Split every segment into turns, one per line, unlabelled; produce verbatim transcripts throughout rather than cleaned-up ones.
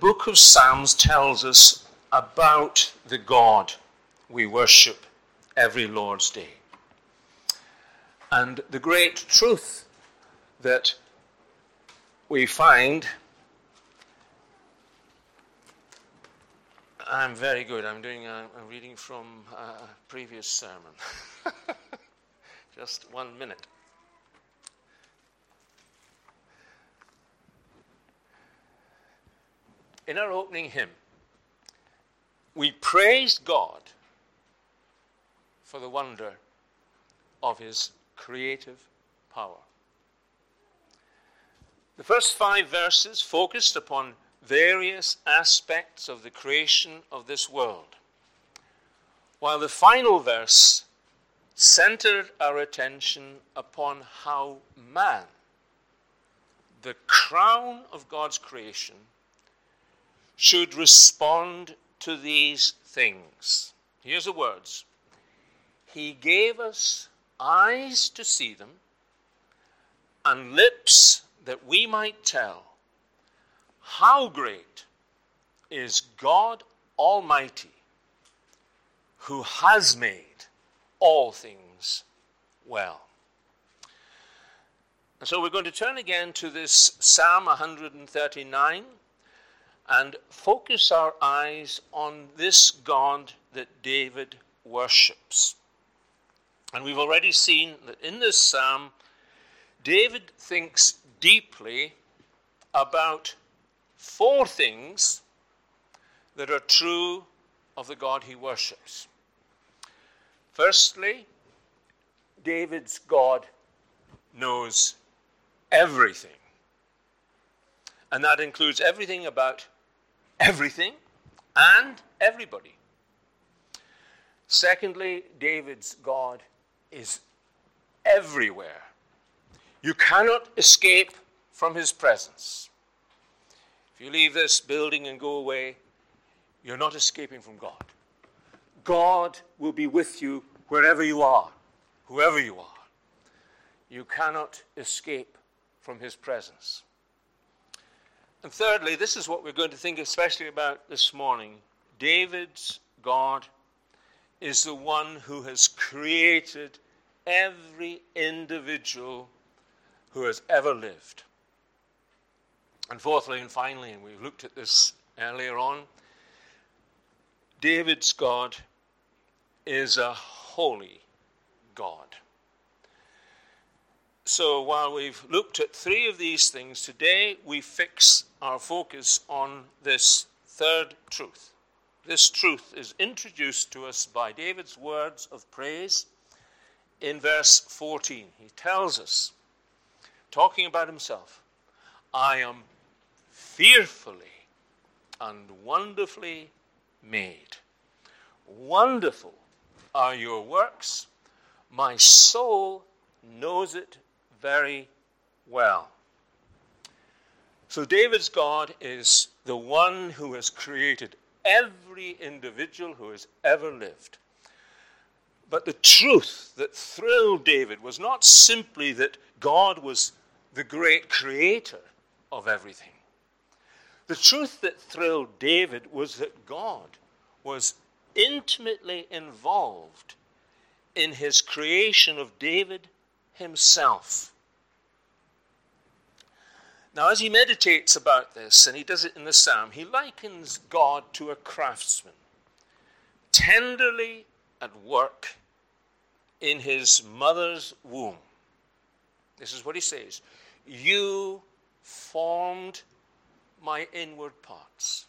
book of Psalms tells us about the God we worship every Lord's Day. And the great truth that we find, I'm very good, I'm doing a, I'm reading from a previous sermon. Just one minute. In our opening hymn, we praised God for the wonder of his creative power. The first five verses focused upon various aspects of the creation of this world, while the final verse centered our attention upon how man, the crown of God's creation, should respond to these things. Here's the words. He gave us eyes to see them, and lips that we might tell how great is God Almighty, who has made all things well. And so we're going to turn again to this Psalm one thirty-nine and focus our eyes on this God that David worships. And we've already seen that in this psalm, David thinks deeply about four things that are true of the God he worships. Firstly, David's God knows everything. And that includes everything about everything and everybody. Secondly, David's God is everywhere. You cannot escape from his presence. If you leave this building and go away, you're not escaping from God. God will be with you wherever you are, whoever you are. You cannot escape from his presence. And thirdly, this is what we're going to think especially about this morning. David's God is the one who has created every individual who has ever lived. And fourthly and finally, and we looked at this earlier on, David's God is a holy God. So while we've looked at three of these things, today we fix our focus on this third truth. This truth is introduced to us by David's words of praise in verse fourteen. He tells us, talking about himself, I am fearfully and wonderfully made. Wonderful are your works. My soul knows it very well. So David's God is the one who has created every individual who has ever lived. But the truth that thrilled David was not simply that God was the great creator of everything. The truth that thrilled David was that God was intimately involved in his creation of David himself. Now, as he meditates about this, and he does it in the psalm, he likens God to a craftsman, tenderly at work in his mother's womb. This is what he says. You formed my inward parts.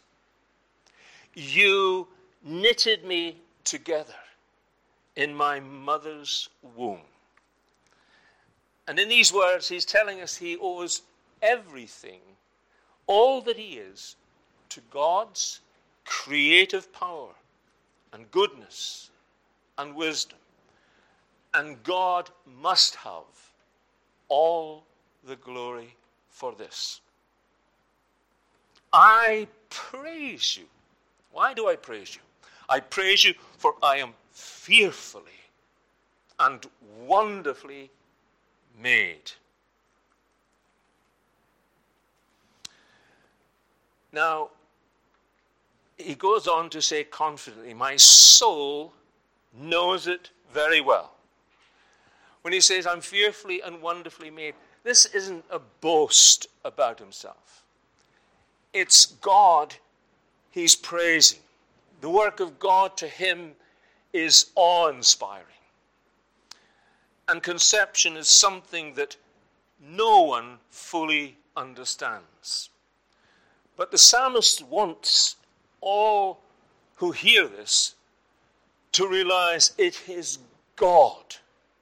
You knitted me together in my mother's womb. And in these words, he's telling us he owes everything, all that he is, to God's creative power and goodness and wisdom. And God must have all the glory for this. I praise you. Why do I praise you? I praise you for I am fearfully and wonderfully made. Now, he goes on to say confidently, my soul knows it very well. When he says, I'm fearfully and wonderfully made, this isn't a boast about himself. It's God he's praising. The work of God to him is awe-inspiring. And conception is something that no one fully understands. But the psalmist wants all who hear this to realize it is God,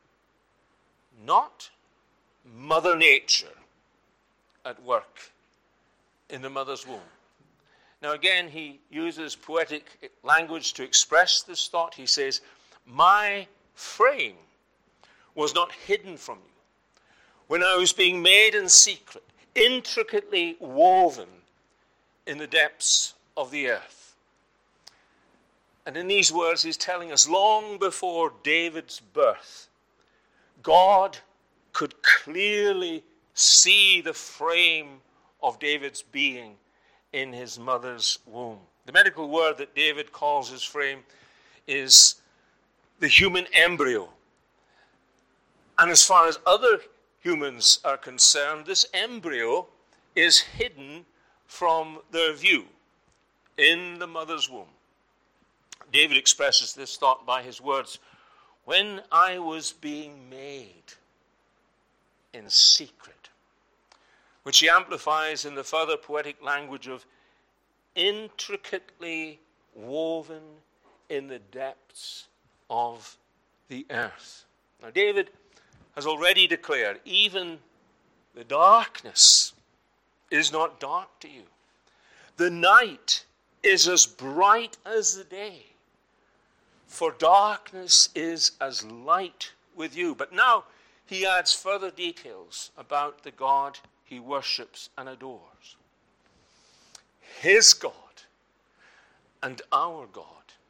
not Mother Nature, at work in the mother's womb. Now again, he uses poetic language to express this thought. He says, my frame was not hidden from you when I was being made in secret, intricately woven in the depths of the earth. And in these words, he's telling us long before David's birth, God could clearly see the frame of David's being in his mother's womb. The medical word that David calls his frame is the human embryo. And as far as other humans are concerned, this embryo is hidden from their view in the mother's womb. David expresses this thought by his words, when I was being made in secret, which he amplifies in the further poetic language of intricately woven in the depths of the earth. Now, David has already declared, even the darkness is not dark to you. The night is as bright as the day, for darkness is as light with you. But now he adds further details about the God he worships and adores. His God and our God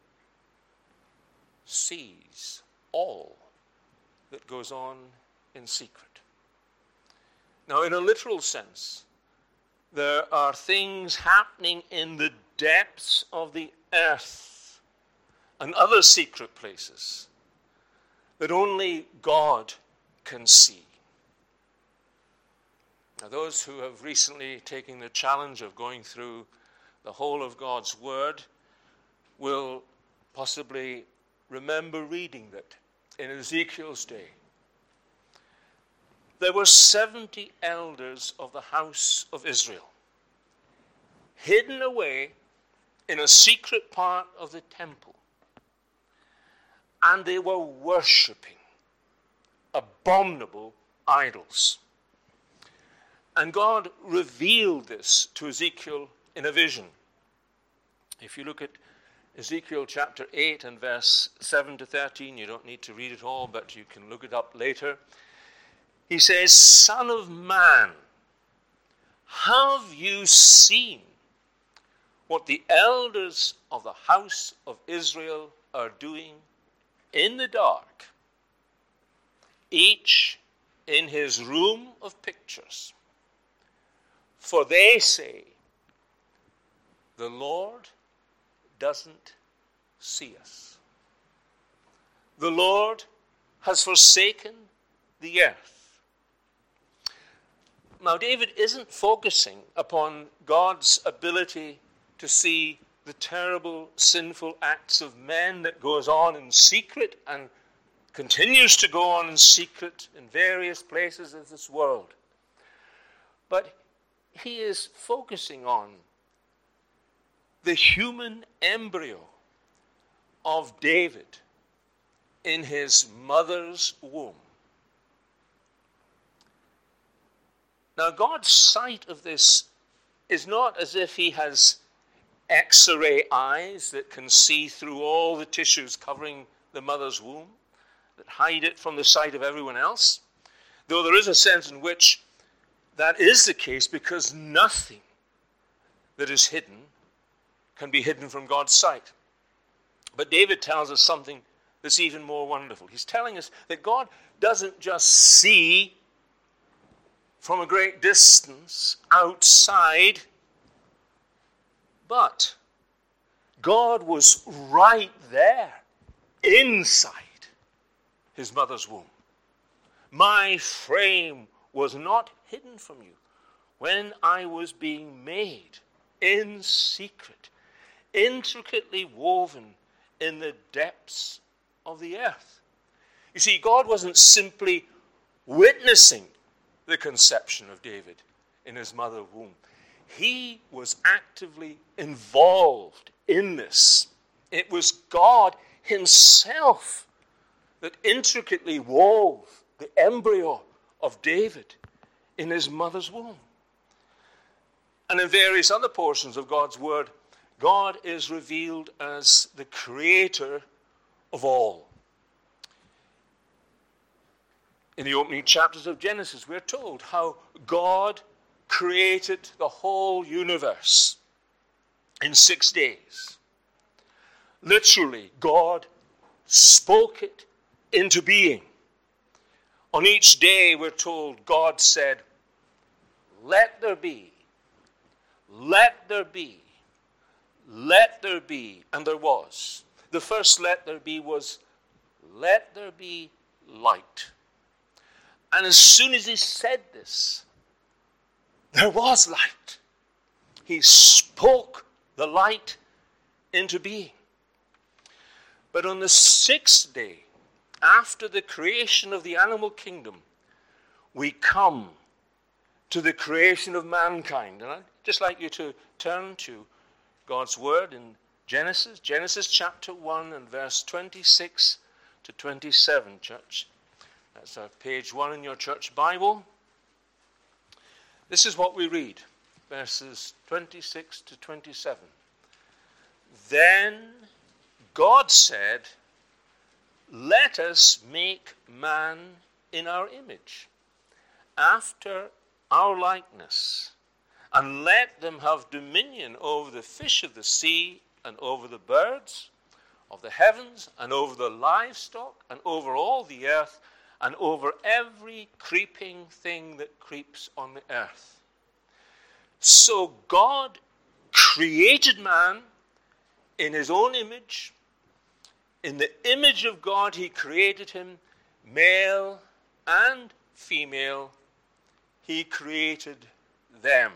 sees all that goes on in secret. Now, in a literal sense, there are things happening in the depths of the earth and other secret places that only God can see. Now, those who have recently taken the challenge of going through the whole of God's Word will possibly remember reading that in Ezekiel's day, there were seventy elders of the house of Israel, hidden away in a secret part of the temple, and they were worshipping abominable idols. And God revealed this to Ezekiel in a vision. If you look at Ezekiel chapter eight and verse seven to thirteen, you don't need to read it all, but you can look it up later. He says, Son of man, have you seen what the elders of the house of Israel are doing in the dark, each in his room of pictures? For they say, the Lord doesn't see us. The Lord has forsaken the earth. Now, David isn't focusing upon God's ability to see the terrible, sinful acts of men that goes on in secret and continues to go on in secret in various places of this world. But he is focusing on the human embryo of David in his mother's womb. Now, God's sight of this is not as if he has X-ray eyes that can see through all the tissues covering the mother's womb, that hide it from the sight of everyone else, though there is a sense in which that is the case, because nothing that is hidden can be hidden from God's sight. But David tells us something that's even more wonderful. He's telling us that God doesn't just see from a great distance outside, but God was right there, inside his mother's womb. My frame was not hidden from you when I was being made in secret, intricately woven in the depths of the earth. You see, God wasn't simply witnessing the conception of David in his mother's womb. He was actively involved in this. It was God himself that intricately wove the embryo of David in his mother's womb. And in various other portions of God's word, God is revealed as the creator of all. In the opening chapters of Genesis, we're told how God created the whole universe in six days. Literally, God spoke it into being. On each day, we're told, God said, "Let there be, let there be, let there be," and there was. The first "let there be" was, "Let there be light." And as soon as he said this, there was light. He spoke the light into being. But on the sixth day, after the creation of the animal kingdom, we come to the creation of mankind. And I'd just like you to turn to God's word in Genesis, Genesis chapter one and verse twenty-six to twenty-seven, church. That's uh, page one in your church Bible. This is what we read, verses twenty-six to twenty-seven. Then God said, "Let us make man in our image, after our likeness, and let them have dominion over the fish of the sea, and over the birds of the heavens, and over the livestock, and over all the earth, and over every creeping thing that creeps on the earth." So God created man in his own image. In the image of God, he created him, male and female. He created them.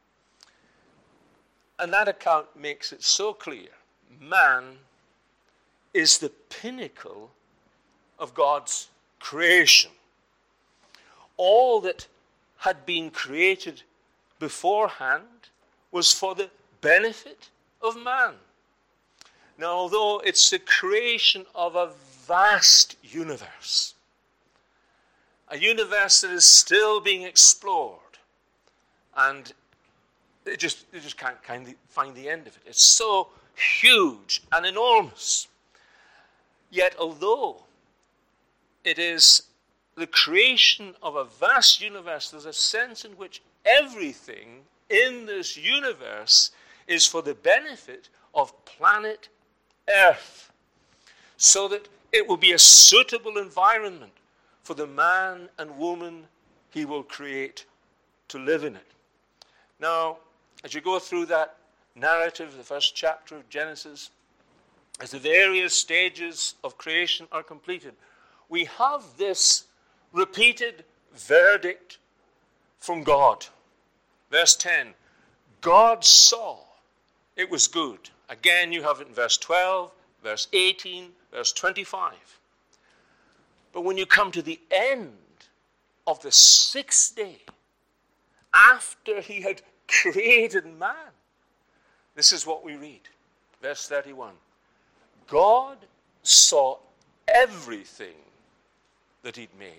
And that account makes it so clear. Man is the pinnacle of God's creation. All that had been created beforehand was for the benefit of man. Now, although it's the creation of a vast universe, a universe that is still being explored, and they just, they just can't kind of find the end of it. It's so huge and enormous. Yet, although it is the creation of a vast universe, there's a sense in which everything in this universe is for the benefit of planet Earth, so that it will be a suitable environment for the man and woman he will create to live in it. Now, as you go through that narrative, the first chapter of Genesis, as the various stages of creation are completed, we have this repeated verdict from God. Verse ten, God saw it was good. Again, you have it in verse twelve, verse eighteen, verse twenty-five. But when you come to the end of the sixth day, after he had created man, this is what we read. Verse thirty-one. God saw everything that he'd made.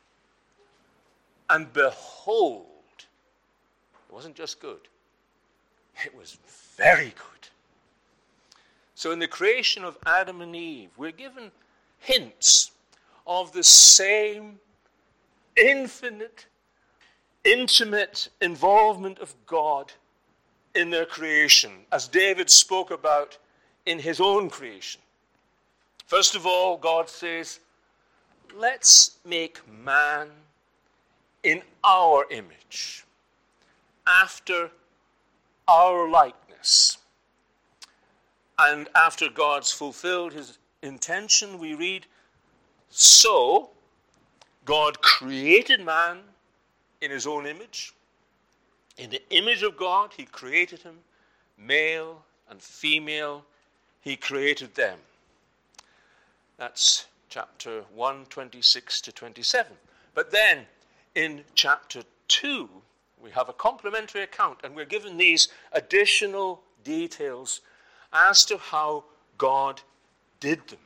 And behold, it wasn't just good. It was very good. So in the creation of Adam and Eve, we're given hints of the same infinite, intimate involvement of God in their creation, as David spoke about in his own creation. First of all, God says, let's make man in our image, after our likeness. And after God's fulfilled his intention, we read, so God created man in his own image. In the image of God, he created him. Male and female, he created them. That's chapter one, twenty-six to twenty-seven. But then in chapter two, we have a complementary account, and we're given these additional details as to how God did them.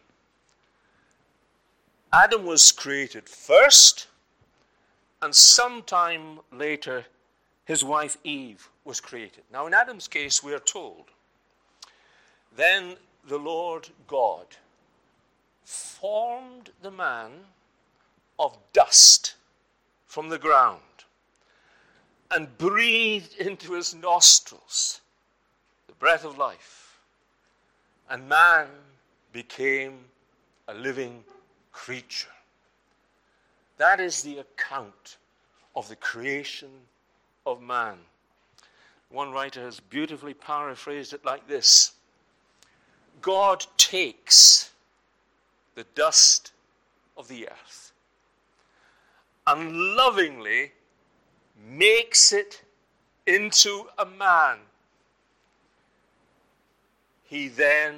Adam was created first, and sometime later, his wife Eve was created. Now, in Adam's case, we are told, then the Lord God formed the man of dust from the ground and breathed into his nostrils the breath of life, and man became a living creature. That is the account of the creation of man. One writer has beautifully paraphrased it like this: God takes the dust of the earth and lovingly makes it into a man. He then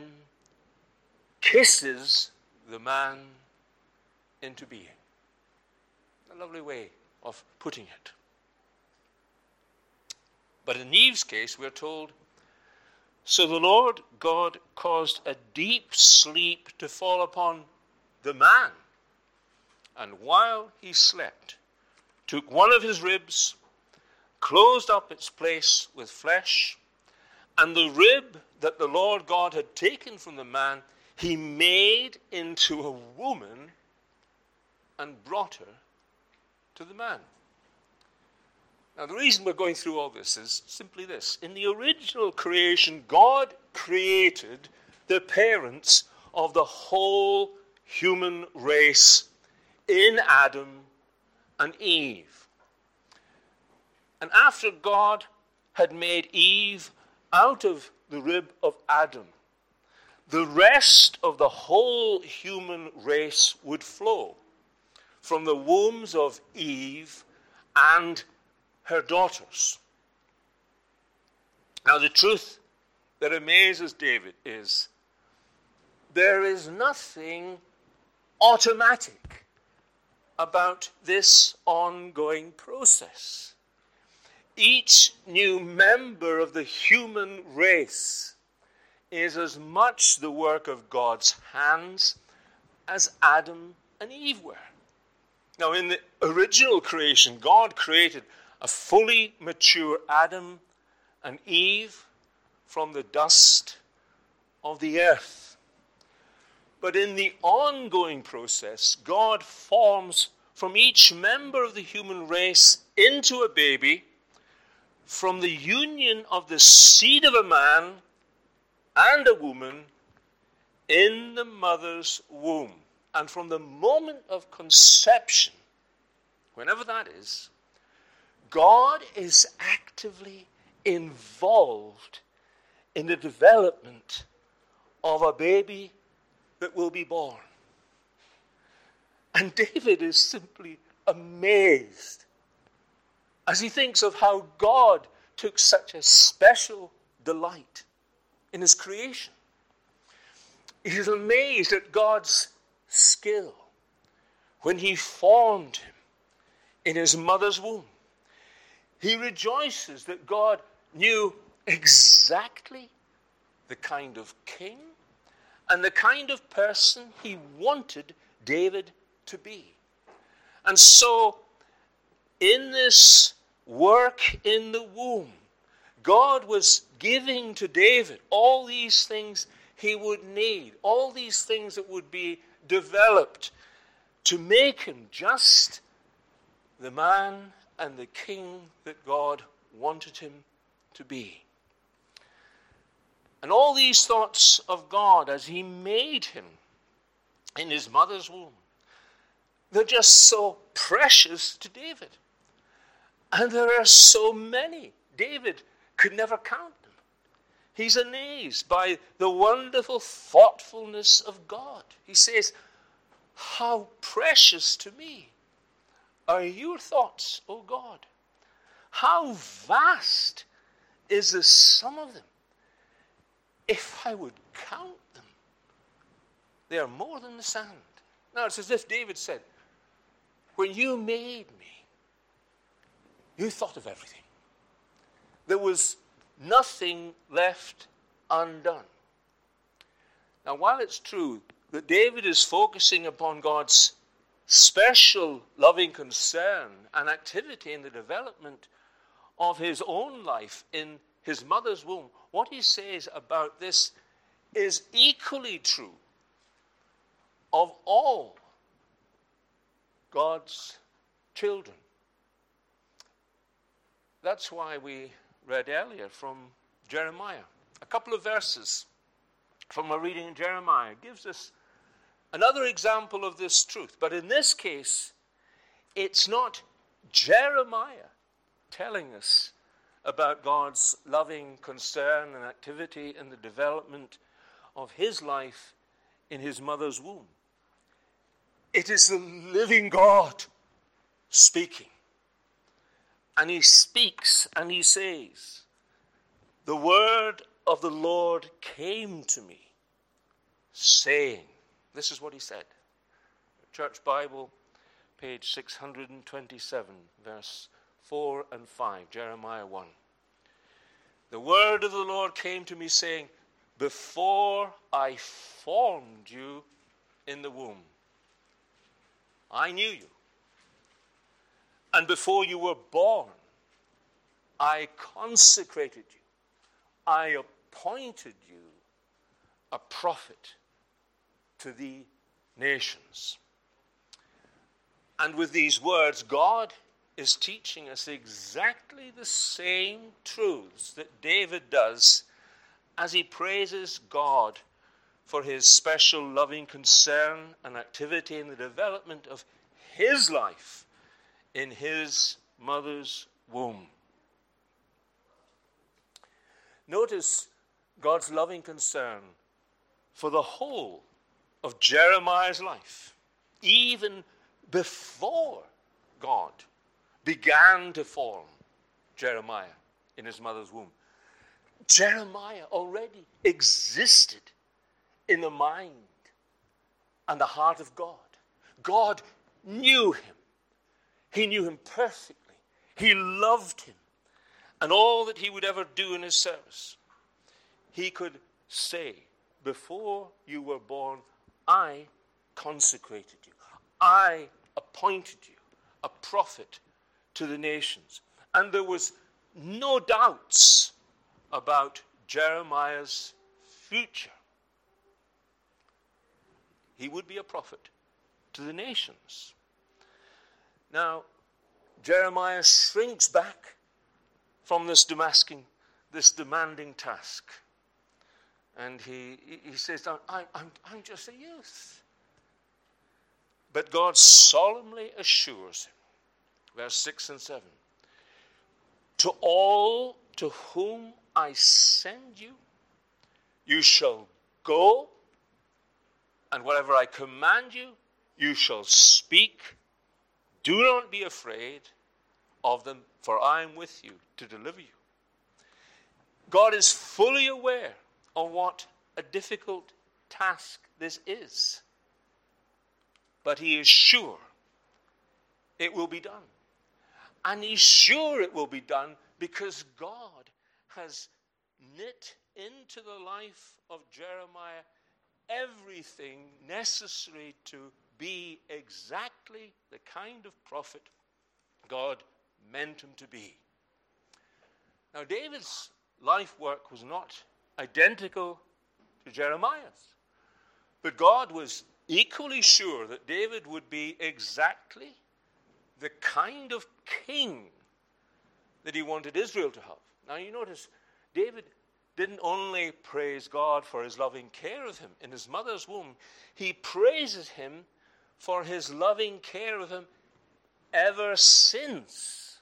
kisses the man into being. A lovely way of putting it. But in Eve's case, we're told, so the Lord God caused a deep sleep to fall upon the man, and while he slept, took one of his ribs, closed up its place with flesh, and the rib that the Lord God had taken from the man, he made into a woman and brought her to the man. Now, the reason we're going through all this is simply this. In the original creation, God created the parents of the whole human race in Adam and Eve. And after God had made Eve out of the rib of Adam, the rest of the whole human race would flow from the wombs of Eve and her daughters. Now, the truth that amazes David is there is nothing automatic about this ongoing process. Each new member of the human race is as much the work of God's hands as Adam and Eve were. Now, in the original creation, God created a fully mature Adam and Eve from the dust of the earth. But in the ongoing process, God forms from each member of the human race into a baby from the union of the seed of a man and a woman in the mother's womb. And from the moment of conception, whenever that is, God is actively involved in the development of a baby that will be born. And David is simply amazed as he thinks of how God took such a special delight in his creation. He is amazed at God's skill when he formed him in his mother's womb. He rejoices that God knew exactly the kind of king and the kind of person he wanted David to be. And so, in this work in the womb, God was giving to David all these things he would need, all these things that would be developed to make him just the man and the king that God wanted him to be. And all these thoughts of God as he made him in his mother's womb, they're just so precious to David. And there are so many. David could never count them. He's amazed by the wonderful thoughtfulness of God. He says, how precious to me are your thoughts, O God. How vast is the sum of them. If I would count them, they are more than the sand. Now it's as if David said, when you made me, you thought of everything. There was nothing left undone. Now, while it's true that David is focusing upon God's special loving concern and activity in the development of his own life in his mother's womb, what he says about this is equally true of all God's children. That's why we read earlier from Jeremiah. A couple of verses from our reading in Jeremiah gives us another example of this truth. But in this case, it's not Jeremiah telling us about God's loving concern and activity in the development of his life in his mother's womb. It is the living God speaking. And he speaks and he says, the word of the Lord came to me, saying, this is what he said. Church Bible, page six hundred twenty-seven, verse four and five, Jeremiah one. The word of the Lord came to me, saying, before I formed you in the womb, I knew you. And before you were born, I consecrated you. I appointed you a prophet to the nations. And with these words, God is teaching us exactly the same truths that David does as he praises God for his special loving concern and activity in the development of his life in his mother's womb. Notice God's loving concern for the whole of Jeremiah's life, even before God began to form Jeremiah in his mother's womb. Jeremiah already existed in the mind and the heart of God. God knew him. He knew him perfectly. He loved him. And all that he would ever do in his service, he could say, before you were born, I consecrated you. I appointed you a prophet to the nations. And there was no doubts about Jeremiah's future. He would be a prophet to the nations. Now, Jeremiah shrinks back from this demanding, this demanding task. And he, he says, I'm, I'm, I'm just a youth. But God solemnly assures him, verse six and seven, to all to whom I send you, you shall go, and whatever I command you, you shall speak. Do not be afraid of them, for I am with you to deliver you. God is fully aware of what a difficult task this is. But he is sure it will be done. And he's sure it will be done because God has knit into the life of Jeremiah everything necessary to be exactly the kind of prophet God meant him to be. Now, David's life work was not identical to Jeremiah's, but God was equally sure that David would be exactly the kind of king that he wanted Israel to have. Now, you notice, David didn't only praise God for his loving care of him in his mother's womb, he praises him for his loving care of him ever since.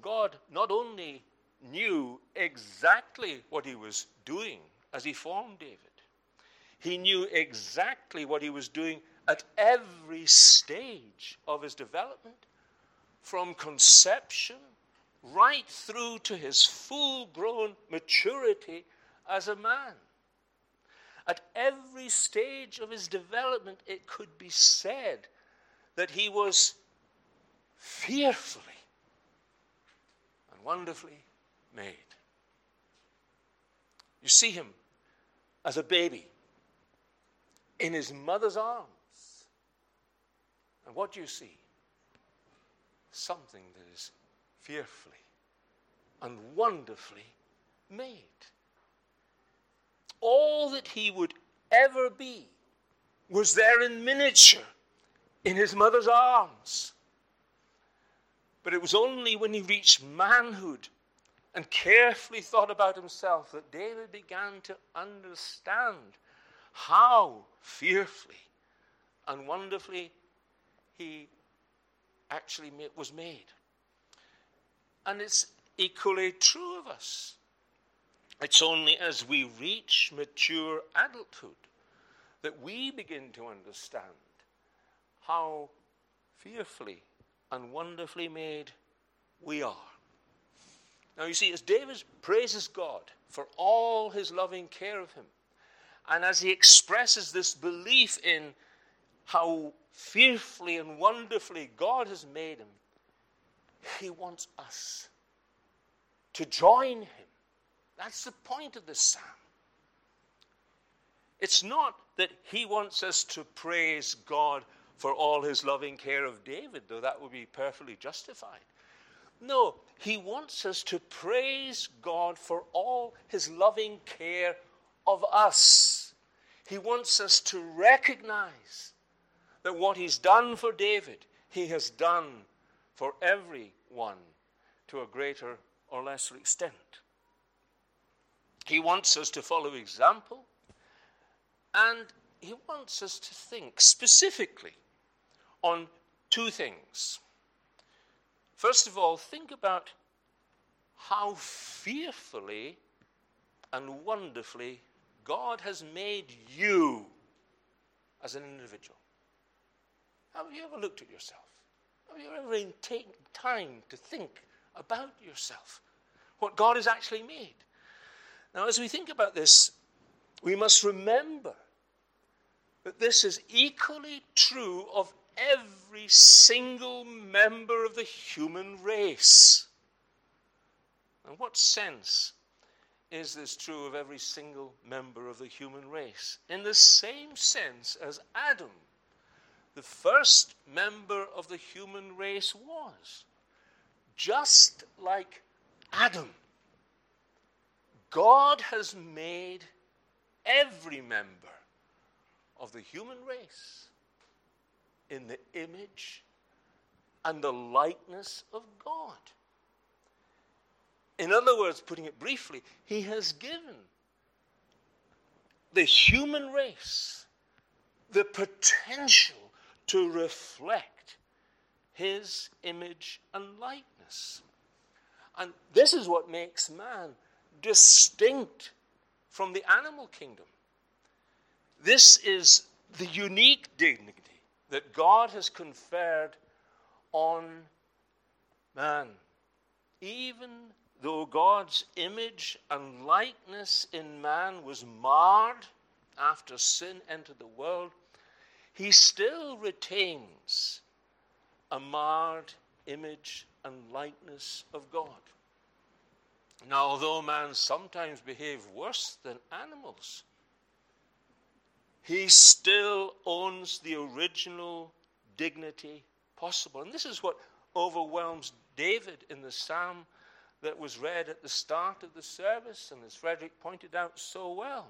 God not only knew exactly what he was doing as he formed David, he knew exactly what he was doing at every stage of his development, from conception right through to his full-grown maturity as a man. At every stage of his development, it could be said that he was fearfully and wonderfully made. You see him as a baby in his mother's arms. And what do you see? Something that is fearfully and wonderfully made. All that he would ever be was there in miniature in his mother's arms. But it was only when he reached manhood and carefully thought about himself that David began to understand how fearfully and wonderfully he actually was made. And it's equally true of us. It's only as we reach mature adulthood that we begin to understand how fearfully and wonderfully made we are. Now you see, as David praises God for all his loving care of him, and as he expresses this belief in how fearfully and wonderfully God has made him, he wants us to join him. That's the point of this psalm. It's not that he wants us to praise God for all his loving care of David, though that would be perfectly justified. No, he wants us to praise God for all his loving care of us. He wants us to recognize that what he's done for David, he has done for everyone to a greater or lesser extent. He wants us to follow example, and he wants us to think specifically on two things. First of all, think about how fearfully and wonderfully God has made you as an individual. Have you ever looked at yourself? Have you ever taken time to think about yourself? What God has actually made? Now, as we think about this, we must remember that this is equally true of every single member of the human race. In what sense is this true of every single member of the human race? In the same sense as Adam, the first member of the human race, was. Just like Adam, God has made every member of the human race in the image and the likeness of God. In other words, putting it briefly, he has given the human race the potential to reflect his image and likeness. And this is what makes man distinct from the animal kingdom. This is the unique dignity that God has conferred on man. Even though God's image and likeness in man was marred after sin entered the world, he still retains a marred image and likeness of God. Now, although man sometimes behaves worse than animals, he still owns the original dignity possible. And this is what overwhelms David in the psalm that was read at the start of the service, and as Frederick pointed out so well.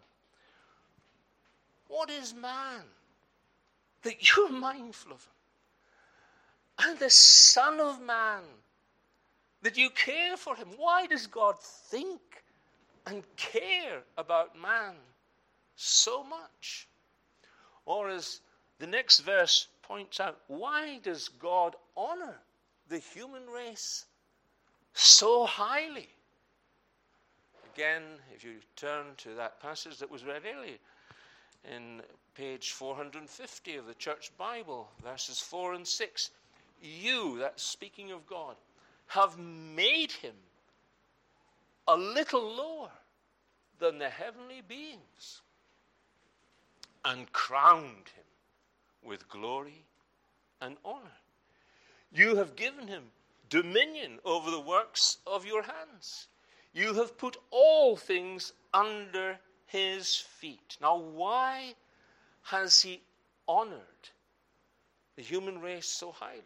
What is man that you're mindful of him? And the Son of Man, that you care for him. Why does God think and care about man so much? Or as the next verse points out, why does God honor the human race so highly. Again, if you turn to that passage that was read earlier, in page four hundred fifty of the Church Bible, verses four and six, you, that's speaking of God, have made him a little lower than the heavenly beings and crowned him with glory and honor. You have given him dominion over the works of your hands. You have put all things under his feet. Now, why has he honored the human race so highly?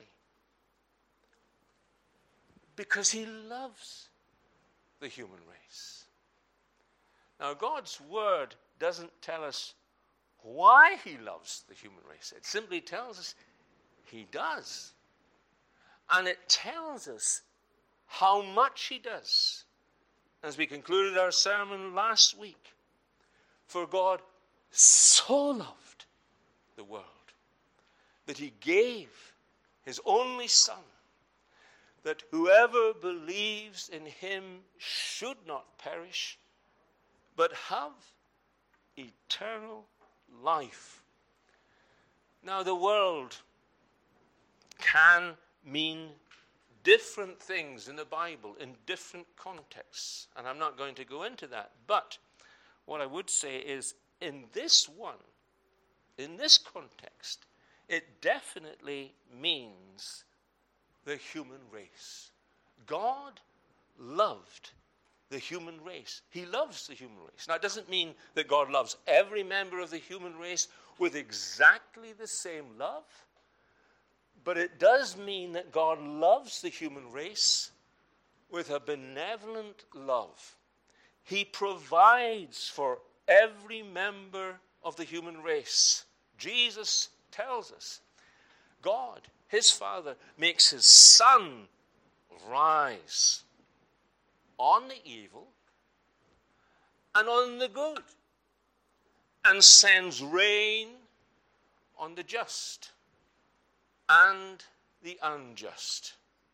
Because he loves the human race. Now, God's word doesn't tell us why he loves the human race. It simply tells us he does. And it tells us how much he does. As we concluded our sermon last week, for God so loved the world that he gave his only Son, that whoever believes in him should not perish, but have eternal life. Now, the world can mean different things in the Bible in different contexts, and I'm not going to go into that. But what I would say is, in this one, in this context, it definitely means the human race. God loved the human race. He loves the human race. Now, it doesn't mean that God loves every member of the human race with exactly the same love, but it does mean that God loves the human race with a benevolent love. He provides for every member of the human race. Jesus tells us, God, his Father, makes his sun rise on the evil and on the good, and sends rain on the just and the unjust.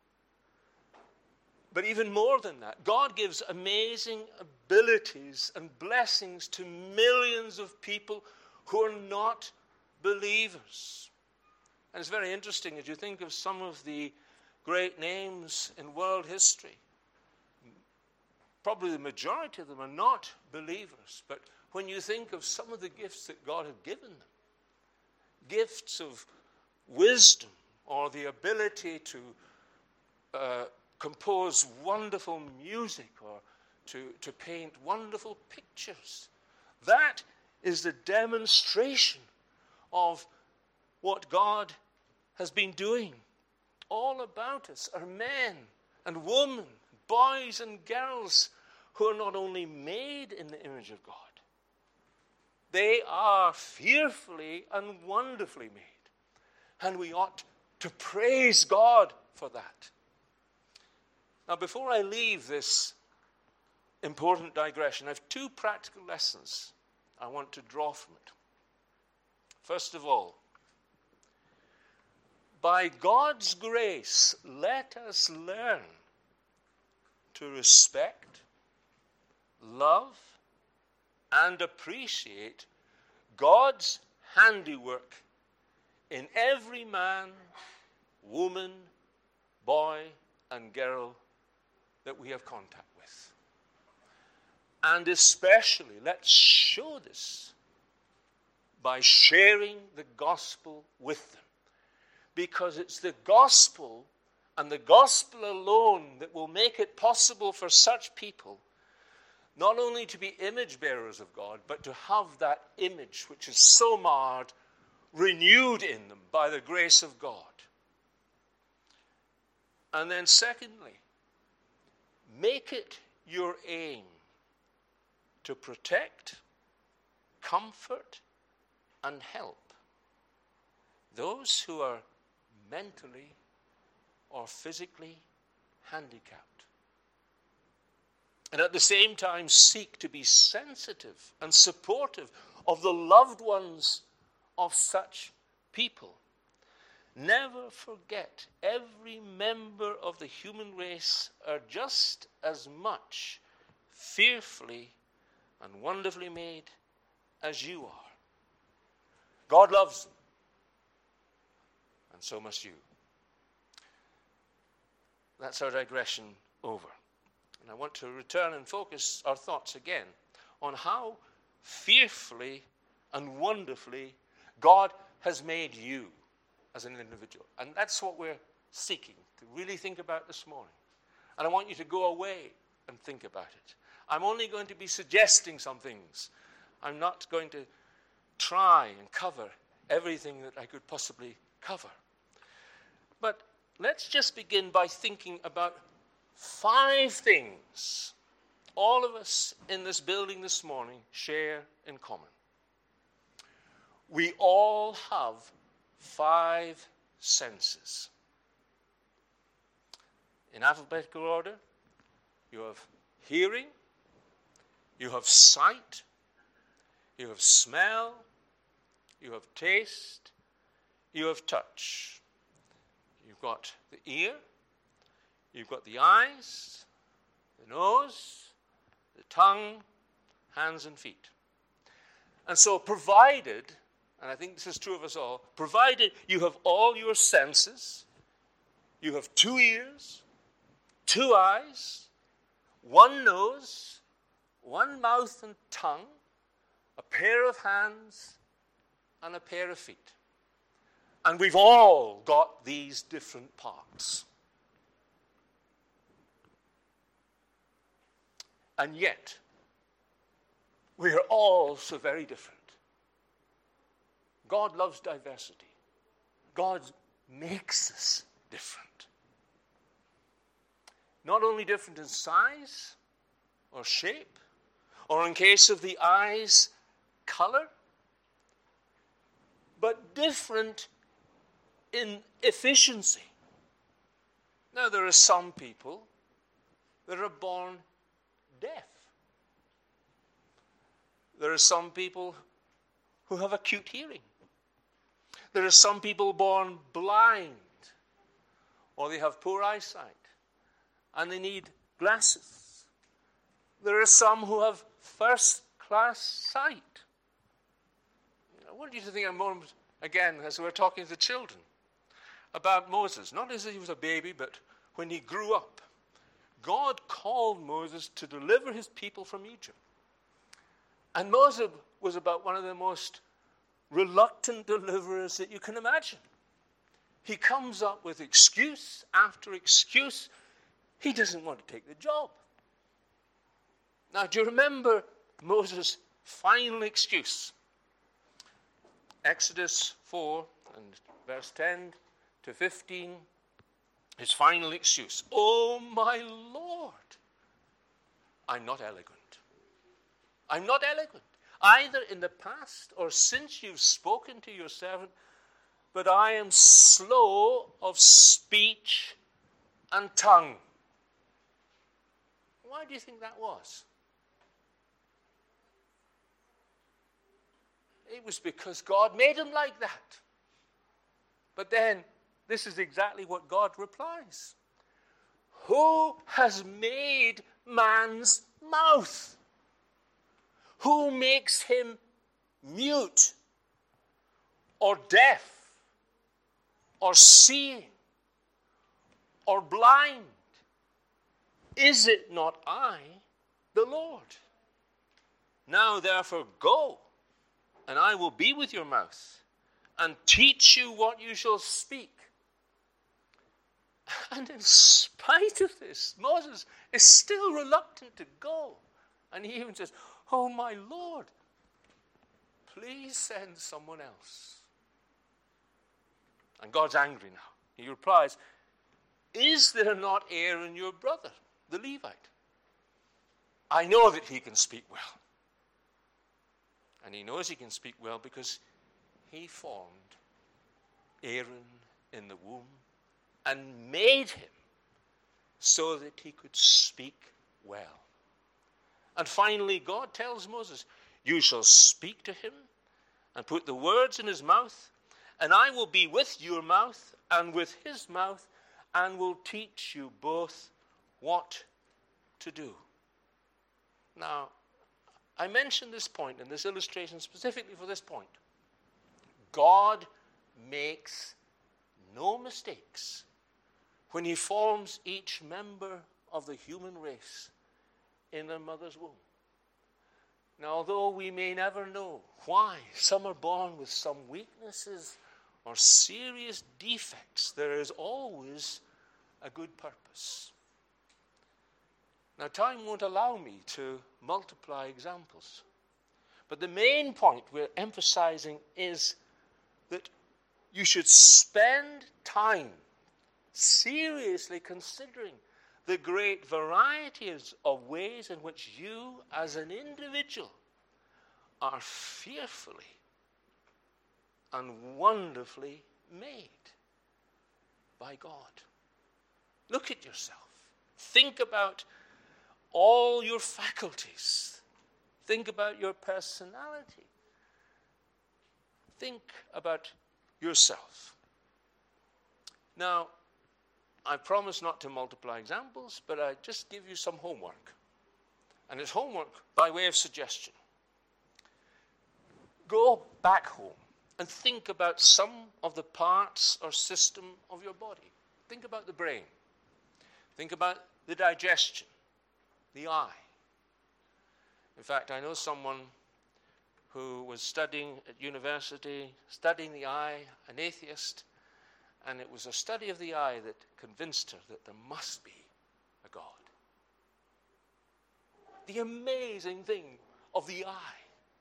But even more than that, God gives amazing abilities and blessings to millions of people who are not believers. And it's very interesting as you think of some of the great names in world history. Probably the majority of them are not believers, but when you think of some of the gifts that God had given them, gifts of wisdom or the ability to uh, compose wonderful music or to, to paint wonderful pictures, that is the demonstration of what God has been doing. All about us are men and women, boys and girls who are not only made in the image of God, they are fearfully and wonderfully made. And we ought to praise God for that. Now, before I leave this important digression, I have two practical lessons I want to draw from it. First of all, by God's grace, let us learn to respect, love, and appreciate God's handiwork in every man, woman, boy, and girl that we have contact with. And especially, let's show this by sharing the gospel with them. Because it's the gospel and the gospel alone that will make it possible for such people not only to be image bearers of God, but to have that image which is so marred, renewed in them by the grace of God. And then secondly, make it your aim to protect, comfort, and help those who are mentally or physically handicapped. And at the same time, seek to be sensitive and supportive of the loved ones of such people. never forget, every member of the human race are just as much fearfully and wonderfully made as you are. God loves them, and so must you. That's our digression over. And I want to return and focus our thoughts again on how fearfully and wonderfully God has made you as an individual. And that's what we're seeking to really think about this morning. And I want you to go away and think about it. I'm only going to be suggesting some things. I'm not going to try and cover everything that I could possibly cover. But let's just begin by thinking about five things all of us in this building this morning share in common. We all have five senses. In alphabetical order, you have hearing, you have sight, you have smell, you have taste, you have touch. You've got the ear, you've got the eyes, the nose, the tongue, hands and feet. And so provided, and I think this is true of us all, provided you have all your senses, you have two ears, two eyes, one nose, one mouth and tongue, a pair of hands, and a pair of feet. And we've all got these different parts. And yet, we are all so very different. God loves diversity. God makes us different. Not only different in size or shape, or in case of the eyes, color, but different in efficiency. Now, there are some people that are born deaf. There are some people who have acute hearing. There are some people born blind, or they have poor eyesight, and they need glasses. There are some who have first-class sight. I want you to think a moment, again, as we're talking to the children, about Moses. Not as he was a baby, but when he grew up. God called Moses to deliver his people from Egypt. And Moses was about one of the most reluctant deliverers that you can imagine. He comes up with excuse after excuse. He doesn't want to take the job. Now, do you remember Moses' final excuse? Exodus four and verse ten to fifteen, his final excuse. Oh, my Lord, I'm not eloquent. I'm not eloquent, either in the past or since you've spoken to your servant, but I am slow of speech and tongue. Why do you think that was? It was because God made him like that. But then, this is exactly what God replies. Who has made man's mouth? Who makes him mute or deaf or seeing or blind? Is it not I, the Lord? Now therefore go, and I will be with your mouth and teach you what you shall speak. And in spite of this, Moses is still reluctant to go. And he even says, oh, my Lord, please send someone else. And God's angry now. He replies, is there not Aaron your brother, the Levite? I know that he can speak well. And he knows he can speak well because he formed Aaron in the womb and made him so that he could speak well. And finally, God tells Moses, you shall speak to him and put the words in his mouth, and I will be with your mouth and with his mouth, and will teach you both what to do. Now, I mention this point in this illustration specifically for this point. God makes no mistakes when he forms each member of the human race in their mother's womb. Now, although we may never know why some are born with some weaknesses or serious defects, there is always a good purpose. Now, time won't allow me to multiply examples, but the main point we're emphasizing is that you should spend time seriously considering the great varieties of ways in which you as an individual are fearfully and wonderfully made by God. Look at yourself. Think about all your faculties. Think about your personality. Think about yourself. Now, I promise not to multiply examples, but I just give you some homework. And it's homework by way of suggestion. Go back home and think about some of the parts or system of your body. Think about the brain. Think about the digestion, the eye. In fact, I know someone who was studying at university, studying the eye, an atheist, and it was a study of the eye that convinced her that there must be a God. The amazing thing of the eye.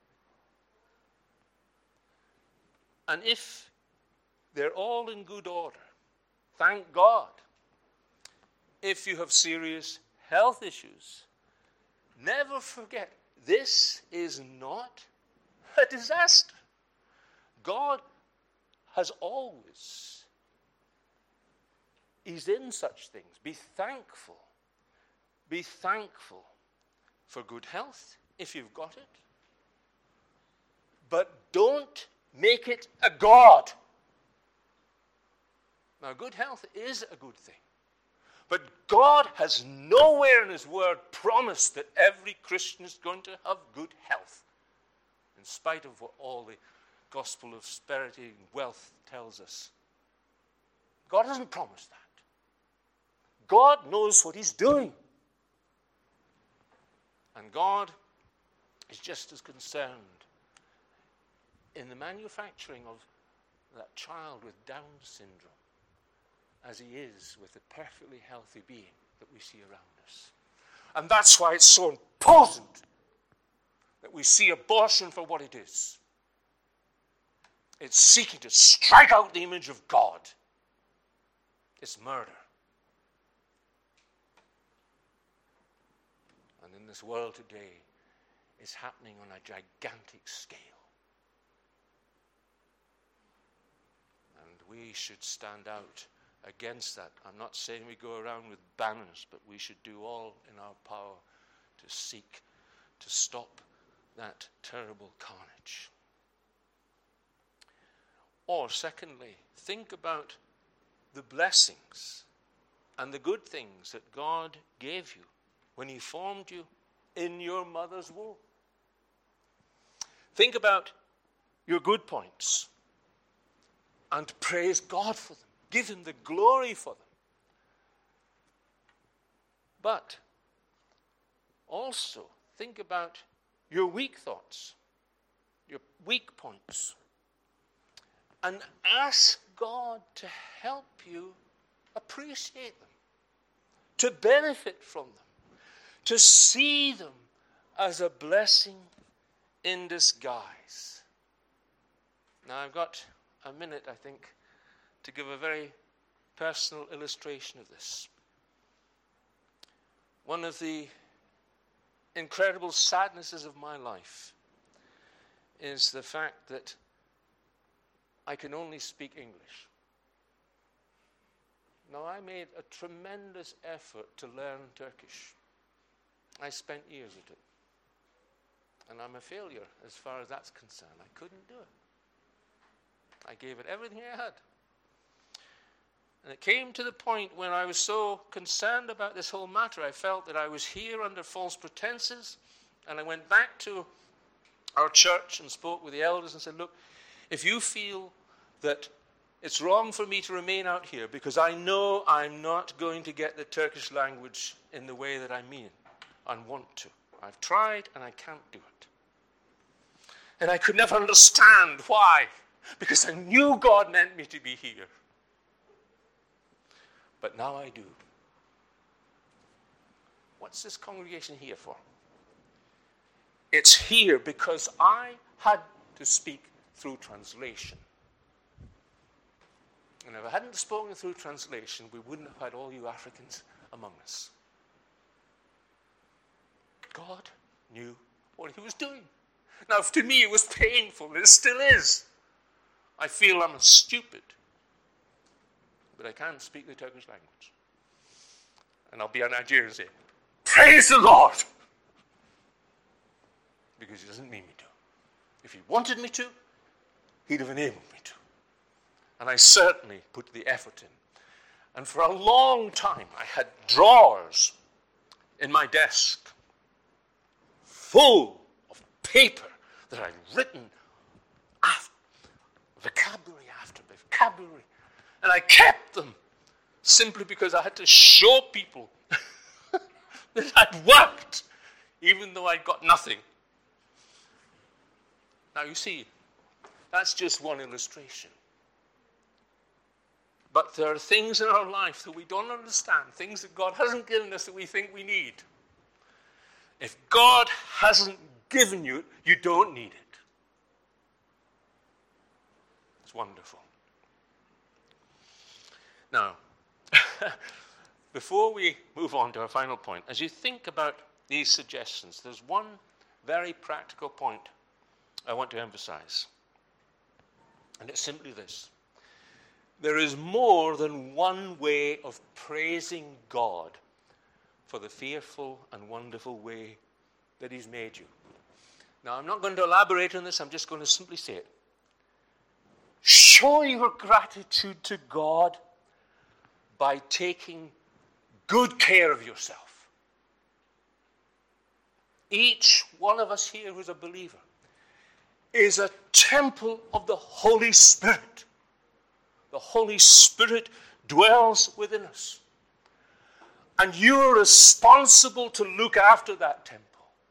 And if they're all in good order, thank God. If you have serious health issues, never forget, this is not a disaster. God has always eased in such things. Be thankful. Be thankful for good health if you've got it. But don't make it a God. Now, good health is a good thing. But God has nowhere in his word promised that every Christian is going to have good health, in spite of what all the gospel of prosperity and wealth tells us. God hasn't promised that. God knows what he's doing. And God is just as concerned in the manufacturing of that child with Down syndrome as he is with the perfectly healthy being that we see around us. And that's why it's so important that we see abortion for what it is. It's seeking to strike out the image of God. It's murder. And in this world today, it's happening on a gigantic scale. And we should stand out against that. I'm not saying we go around with banners, but we should do all in our power to seek to stop that terrible carnage. Or secondly, think about the blessings and the good things that God gave you when he formed you in your mother's womb. Think about your good points and praise God for them. Give him the glory for them. But also think about your weak thoughts, your weak points, and ask God to help you appreciate them, to benefit from them, to see them as a blessing in disguise. Now, I've got a minute, I think, to give a very personal illustration of this. One of the incredible sadnesses of my life is the fact that I can only speak English. Now, I made a tremendous effort to learn Turkish. I spent years at it. And I'm a failure as far as that's concerned. I couldn't do it. I gave it everything I had. And it came to the point when I was so concerned about this whole matter, I felt that I was here under false pretenses. And I went back to our church and spoke with the elders and said, look, if you feel that it's wrong for me to remain out here because I know I'm not going to get the Turkish language in the way that I mean and want to. I've tried and I can't do it. And I could never understand why, because I knew God meant me to be here. But now I do. What's this congregation here for? It's here because I had to speak through translation. And if I hadn't spoken through translation, we wouldn't have had all you Africans among us. God knew what he was doing. Now, to me, it was painful. It still is. I feel I'm stupid. But I can't speak the Turkish language. And I'll be a Nigerian and say, praise the Lord! Because he doesn't need me to. If he wanted me to, he'd have enabled me to. And I certainly put the effort in. And for a long time, I had drawers in my desk full of paper that I'd written after, vocabulary after vocabulary. And I kept them simply because I had to show people that I'd worked, even though I'd got nothing. Now you see, that's just one illustration. But there are things in our life that we don't understand, things that God hasn't given us that we think we need. If God hasn't given you it, you don't need it. It's wonderful. Now, before we move on to our final point, as you think about these suggestions, there's one very practical point I want to emphasize. And it's simply this. There is more than one way of praising God for the fearful and wonderful way that he's made you. Now, I'm not going to elaborate on this. I'm just going to simply say it. Show your gratitude to God by taking good care of yourself. Each one of us here who's a believer is a temple of the Holy Spirit. The Holy Spirit dwells within us. And you're responsible to look after that temple.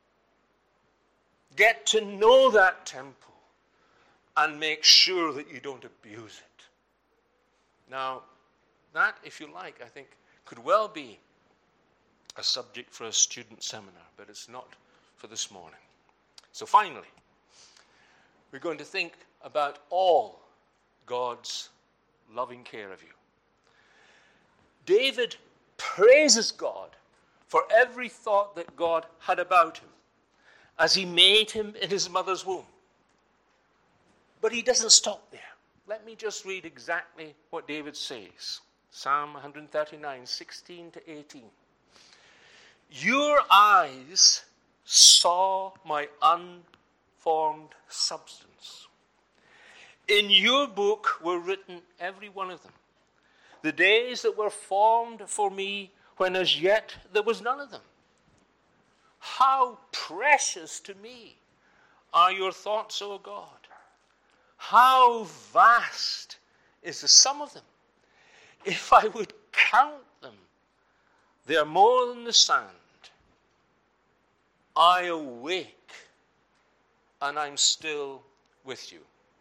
Get to know that temple and make sure that you don't abuse it. Now, that, if you like, I think, could well be a subject for a student seminar, but it's not for this morning. So finally, we're going to think about all God's loving care of you. David praises God for every thought that God had about him as he made him in his mother's womb. But he doesn't stop there. Let me just read exactly what David says. Psalm one thirty-nine, sixteen to eighteen. Your eyes saw my unformed substance. In your book were written every one of them, the days that were formed for me when as yet there was none of them. How precious to me are your thoughts, O God. How vast is the sum of them. If I would count them, they are more than the sand. I awake and I'm still with you.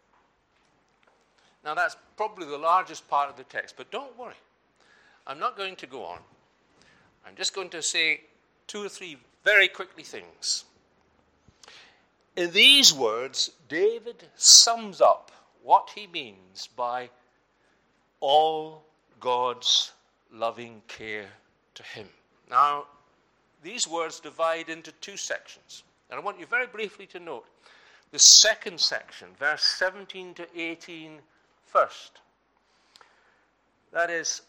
Now that's probably the largest part of the text, but don't worry. I'm not going to go on. I'm just going to say two or three very quickly things. In these words, David sums up what he means by all God's loving care to him. Now, these words divide into two sections. And I want you very briefly to note the second section, verse seventeen to eighteen first. That is,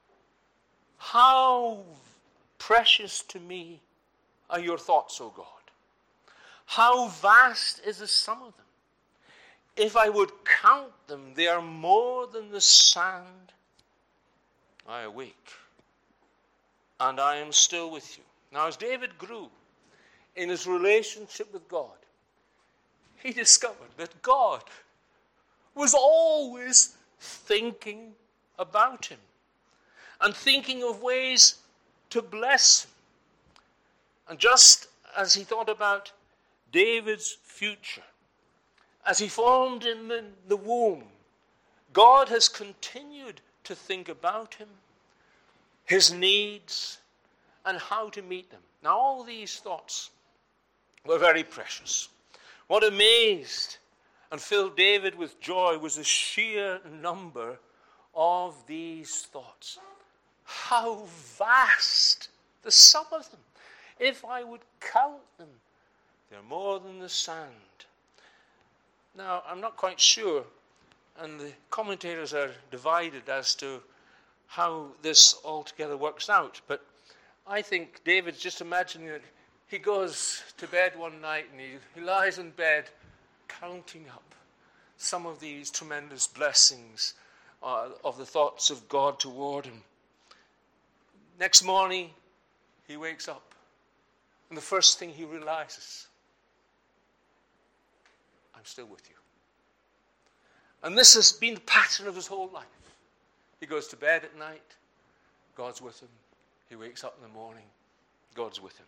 how precious to me are your thoughts, O God. How vast is the sum of them. if I would count them, they are more than the sand. I awake, and I am still with you. Now, as David grew in his relationship with God, he discovered that God was always thinking about him and thinking of ways to bless him. And just as he thought about David's future, as he formed in the, the womb, God has continued to think about him, his needs, and how to meet them. Now, all these thoughts were very precious. What amazed and filled David with joy was the sheer number of these thoughts. How vast the sum of them. If I would count them, they're more than the sand. Now, I'm not quite sure, and the commentators are divided as to how this altogether works out, but I think David's just imagining that he goes to bed one night and he, he lies in bed counting up some of these tremendous blessings uh, of the thoughts of God toward him. Next morning, he wakes up, and the first thing he realizes, I'm still with you. And this has been the pattern of his whole life. He goes to bed at night, God's with him. He wakes up in the morning, God's with him.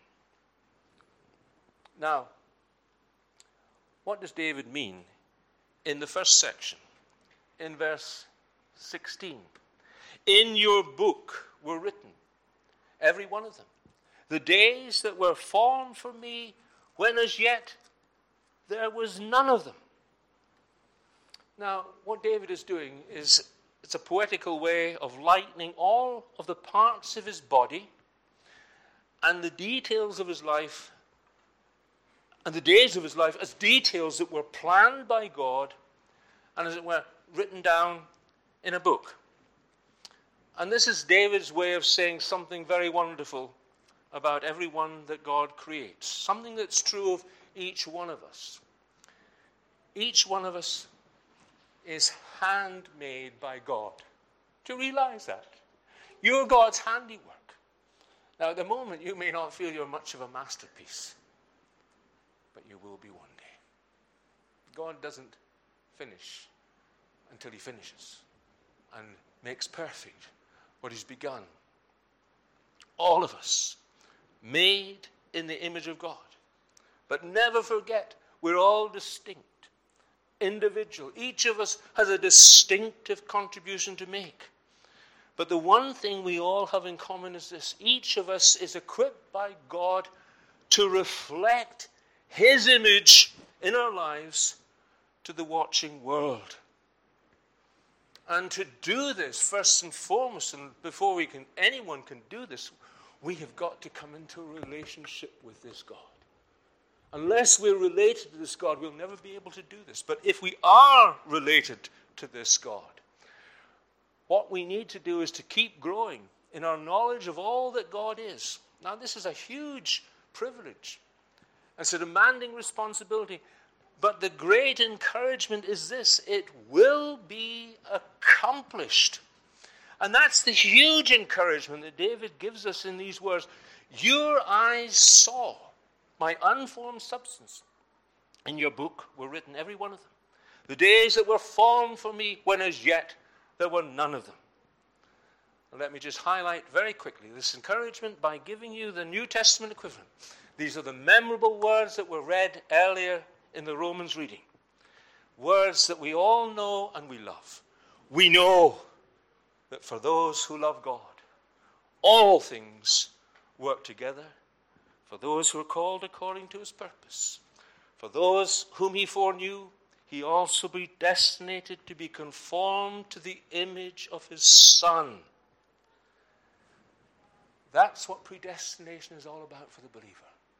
Now, what does David mean in the first section, in verse sixteen? In your book were written, every one of them, the days that were formed for me, when as yet there was none of them. Now, what David is doing is, it's a poetical way of lightening all of the parts of his body and the details of his life and the days of his life as details that were planned by God and, as it were, written down in a book. And this is David's way of saying something very wonderful about everyone that God creates, something that's true of each one of us. Each one of us is handmade by God. Do you realize that? You're God's handiwork. Now, at the moment, you may not feel you're much of a masterpiece, but you will be one day. God doesn't finish until he finishes and makes perfect what he's begun. All of us, made in the image of God. But never forget, we're all distinct, individual. Each of us has a distinctive contribution to make. But the one thing we all have in common is this: each of us is equipped by God to reflect his image in our lives to the watching world. And to do this, first and foremost, and before we can, anyone can do this, we have got to come into a relationship with this God. Unless we're related to this God, we'll never be able to do this. But if we are related to this God, what we need to do is to keep growing in our knowledge of all that God is. Now, this is a huge privilege. It's a demanding responsibility. But the great encouragement is this: it will be accomplished. And that's the huge encouragement that David gives us in these words. Your eyes saw my unformed substance. In your book were written, every one of them, the days that were formed for me, when as yet there were none of them. Now, let me just highlight very quickly this encouragement by giving you the New Testament equivalent. These are the memorable words that were read earlier in the Romans reading. Words that we all know and we love. We know that for those who love God, all things work together for those who are called according to his purpose. For those whom he foreknew, he also predestinated to be conformed to the image of his Son. That's what predestination is all about for the believer.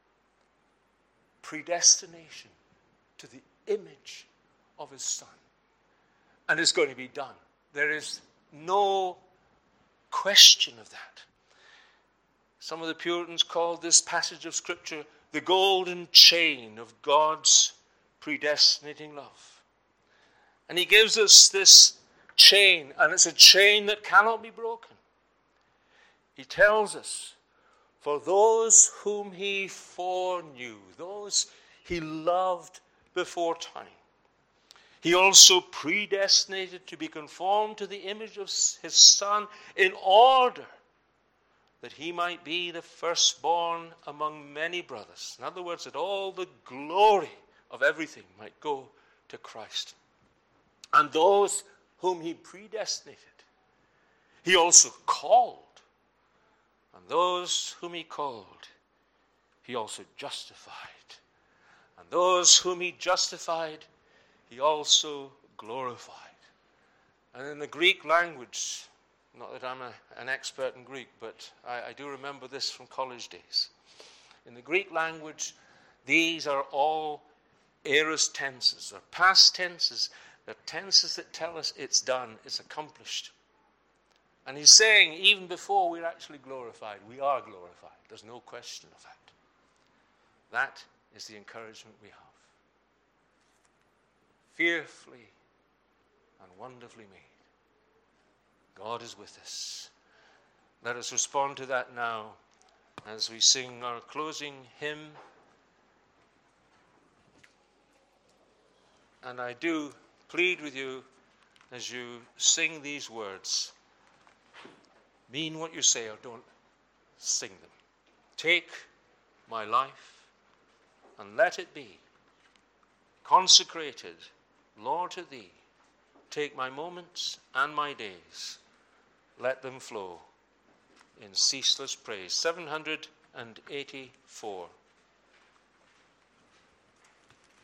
Predestination to the image of his Son. And it's going to be done. There is no question of that. Some of the Puritans called this passage of Scripture the golden chain of God's predestinating love. And he gives us this chain, and it's a chain that cannot be broken. He tells us, for those whom he foreknew, those he loved before time, he also predestinated to be conformed to the image of his Son, in order that he might be the firstborn among many brothers. In other words, that all the glory of everything might go to Christ. And those whom he predestinated, he also called. And those whom he called, he also justified. And those whom he justified, he also glorified. And in the Greek language, not that I'm a, an expert in Greek, but I, I do remember this from college days. In the Greek language, these are all aorist tenses, or past tenses. They're tenses that tell us it's done, it's accomplished. And he's saying, even before we're actually glorified, we are glorified. There's no question of that. That is the encouragement we have. Fearfully and wonderfully made. God is with us. Let us respond to that now as we sing our closing hymn. And I do plead with you as you sing these words, mean what you say or don't sing them. Take my life and let it be consecrated, Lord, to thee. Take my moments and my days. Let them flow in ceaseless praise. seven hundred eighty-four.